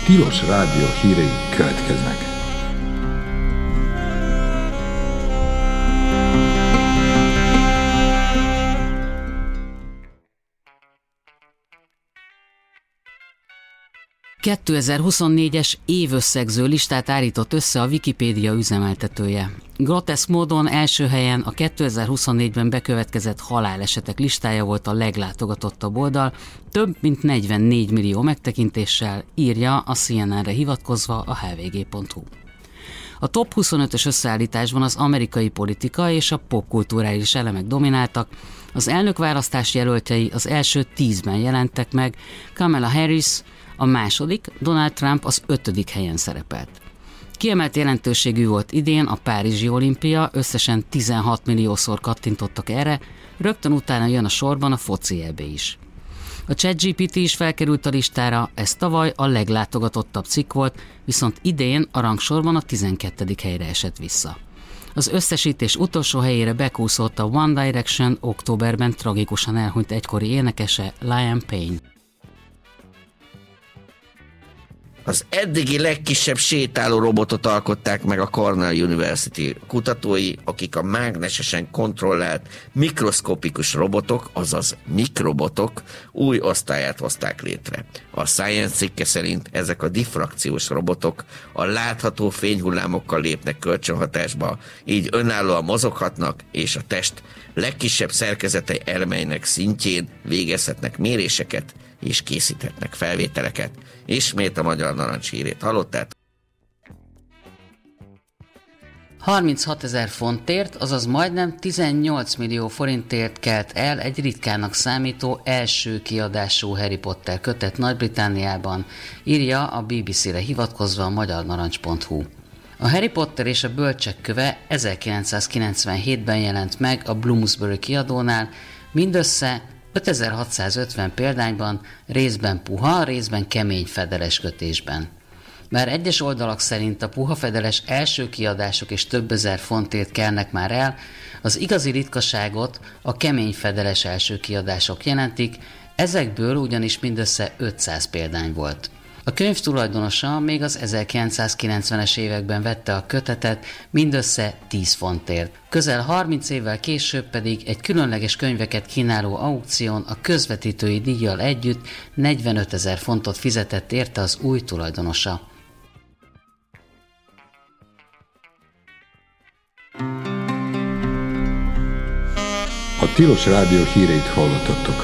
Tilos Rádió hírei következnek. A 2024-es évösszegző listát állított össze a Wikipédia üzemeltetője. Groteszk módon első helyen a 2024-ben bekövetkezett halálesetek listája volt a leglátogatottabb oldal, több mint 44 millió megtekintéssel, írja a CNN-re hivatkozva a hvg.hu. A top 25-ös összeállításban az amerikai politika és a popkulturális elemek domináltak, az elnökválasztás jelöltjei az első 10-ben jelentek meg, Kamala Harris a második, Donald Trump az 5. helyen szerepelt. Kiemelt jelentőségű volt idén a Párizsi olimpia, összesen 16 milliószor kattintottak erre, rögtön utána jön a sorban a foci EB is. A ChatGPT is felkerült a listára, ez tavaly a leglátogatottabb cikk volt, viszont idén a rangsorban a 12. helyre esett vissza. Az összesítés utolsó helyére bekúszott a One Direction októberben tragikusan elhunyt egykori énekese Liam Payne. Az eddigi legkisebb sétáló robotot alkották meg a Cornell University kutatói, akik a mágnesesen kontrollált mikroszkopikus robotok, azaz mikrobotok új osztályát hozták létre. A Science cikke szerint ezek a diffrakciós robotok a látható fényhullámokkal lépnek kölcsönhatásba, így önállóan mozoghatnak, és a test legkisebb szerkezete elemeinek szintjén végezhetnek méréseket, és készíthetnek felvételeket. Ismét a Magyar Narancs hírét hallották. 36 000 fontért, azaz majdnem 18 millió forintért kelt el egy ritkának számító első kiadású Harry Potter kötet Nagy-Britanniában, írja a BBC-re hivatkozva a magyarnarancs.hu. A Harry Potter és a Bölcsek köve 1997-ben jelent meg a Bloomsbury kiadónál, mindössze 5650 példányban, részben puha, részben kemény fedeles kötésben. Bár egyes oldalak szerint a puha fedeles első kiadások és több ezer fontért kelnek már el, az igazi ritkaságot a kemény fedeles első kiadások jelentik, ezekből ugyanis mindössze 500 példány volt. A könyv tulajdonosa még az 1990-es években vette a kötetet mindössze 10 fontért. Közel 30 évvel később pedig egy különleges könyveket kínáló aukción a közvetítői díjjal együtt 45 000 fontot fizetett érte az új tulajdonosa. A Tilos Rádió híreit hallottattok.